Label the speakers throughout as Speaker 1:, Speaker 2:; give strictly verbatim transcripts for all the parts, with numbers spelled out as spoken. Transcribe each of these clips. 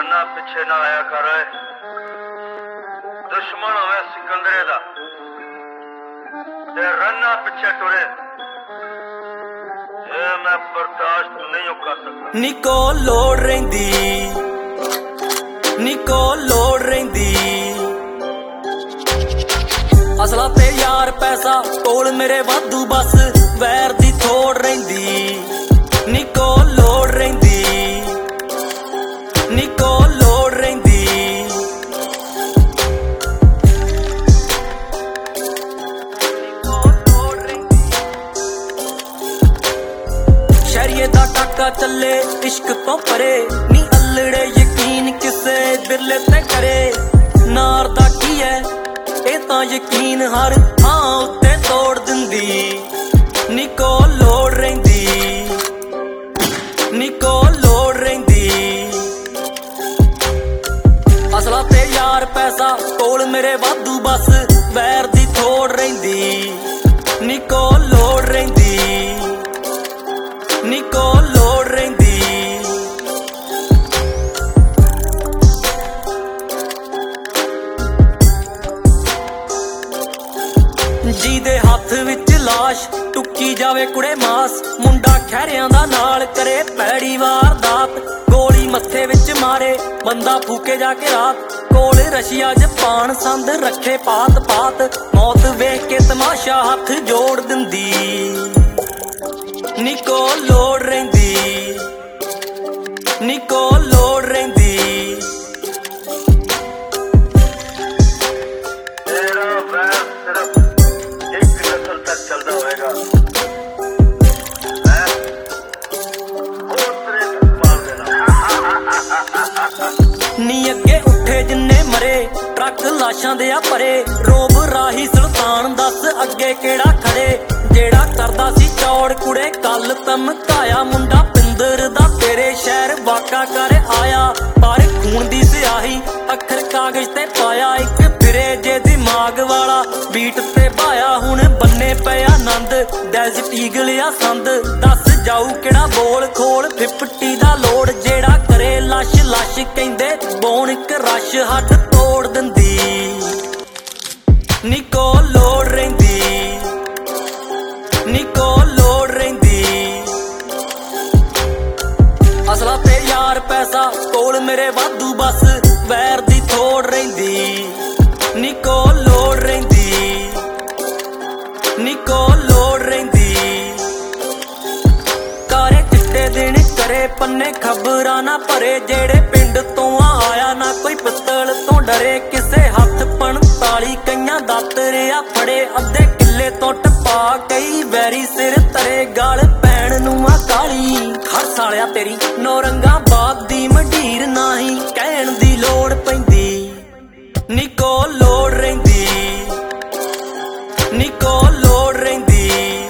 Speaker 1: रन्ना पिछे ना आया कर दुश्मन होवे सिकंदरे दा ते रन्ना पिछे टुरे ये मैं बर्दाश्त नहीं कर सकता।
Speaker 2: निको लोड़ रहिंदी निको लोड़ रहिंदी असला ते यार पैसा कोल मेरे वाधू बस वैर दी थोड़ रहिंदी। निको लोड़ रहिंदी निको लोड़ रहिंदी शरीयत दा टाका चले इश्क तो परे नी अल्लड़े यकीन किसे बिरले ते करे नार दा की है ए तां यकीन हर थां उत्ते तोड़ दिंदी। निको लोड़ रहिंदी निको लोड़ रहिंदी असला ते यार पैसा कोल मेरे वाधू बस वैर दी थोड़ रहिंदी। निको लोड़ रहिंदी निको लोड़ रहिंदी जी दे हाथ विच लाश टुकी जावे कुड़े मास मुंडा खैरियां दा नाल करे पैड़ी वारदात गोली मत्थे विच मारे बंदा फूके जाके रात कोल रशिया जपान संद रखे पात पात मौत वेख के तमाशा हथ जोड़ दिंदी। निको लोड़ रहिंदी निको लोड़ रहिंदी
Speaker 1: तेरा वैर सिर्फ एक नस्ल तक चलता होएगा मैं दूसरे तक मार देना।
Speaker 2: नी अगे उठे जिन्ने मरे ट्रक लाशां दे आ परे रोब राही सुल्तान दस अगे केड़ा खड़े जेड़ा करदा सी चौड़ कुड़े कल धमकाया मुंडा पिंदर दा तेरे शहर वाका कर आया पर खून दी स्याही अखर कागज ते पाया एक फिरे जे दिमाग वाला बीट ते पाया हुण बन्ने पिया नंद डेज़र्ट ईगल या संद दस जाऊ केड़ा बोल खोल फिफ्टी दा लोड़ जेड़ा करे लश लश कहंदे बोन क्रश हट तोड़ दिंदी। निको लोड़ रहिंदी निको लोड़ रहिंदी असला ते यार पैसा कोल मेरे वाधू बस वैर दी थोड़ रहिंदी। निको लोड़ रहिंदी निको लोड़ रहिंदी कारे चिट्टे दिन करे पन्ने खबरां ना भरे जेड़े पिंड तो आया ना कोई पिस्तल तो डरे किसे हथ पंताली कईयां दातरिया फड़े अद्धे किले तो टपा कई वैरी सिर तरे गाल पैण नूं आ काली हर सालिया तेरी नौरंगा बाप दी मंडीर नाही कहण दी लोड़ पैंदी। निको लोड़ रहिंदी निको लोड़ रहिंदी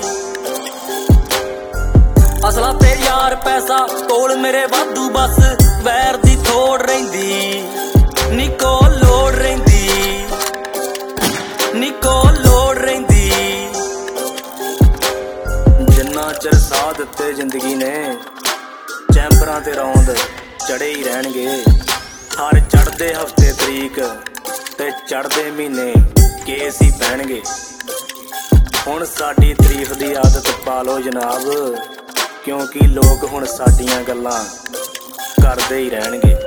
Speaker 2: असला ते यार पैसा कोल मेरे वाधू बस वैर दी थोड़ रहिंदी। निको लोड़ रहिंदी निको लोड़ रहिंदी जिन्ना चिर साथ दित्ते जिंदगी ने चैंबरां ते रौंद चढ़े ही रहणगे हर चढ़दे हफ्ते तरीक ते चढ़दे महीने केस ही पैणगे हुण साडी तरीफ दी आदत पा लो जनाब क्योंकि लोग हुण साडियां गल्लां करदे ही रहणगे।